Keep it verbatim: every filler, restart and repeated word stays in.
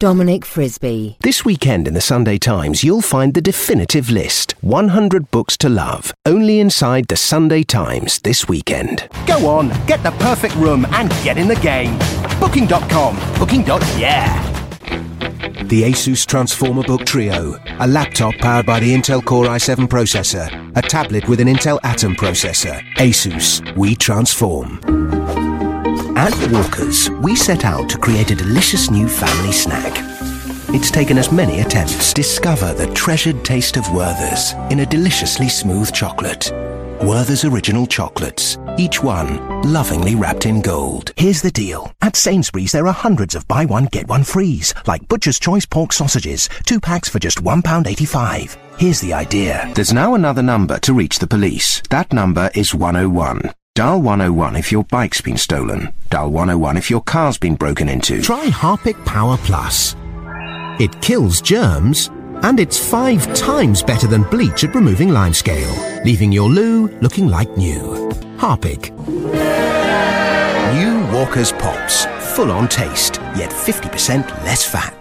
Dominic Frisby. This weekend in the Sunday Times, you'll find the definitive list. one hundred books to love. Only inside the Sunday Times this weekend. Go on, get the perfect room and get in the game. Booking dot com. Booking. Yeah. The Asus Transformer Book Trio. A laptop powered by the Intel Core i seven processor. A tablet with an Intel Atom processor. Asus. We transform. At Walkers, we set out to create a delicious new family snack. It's taken us many attempts. Discover the treasured taste of Werther's in a deliciously smooth chocolate. Werther's Original Chocolates, each one lovingly wrapped in gold. Here's the deal. At Sainsbury's there are hundreds of buy one get one frees, like Butcher's Choice pork sausages, two packs for just one pound eighty-five. Here's the idea. There's now another number to reach the police. That number is one oh one. Dial one oh one if your bike's been stolen. Dial one oh one if your car's been broken into. Try Harpic Power Plus. It kills germs, and it's five times better than bleach at removing limescale, leaving your loo looking like new. Harpic. New Walker's Pops. Full on taste, yet fifty percent less fat.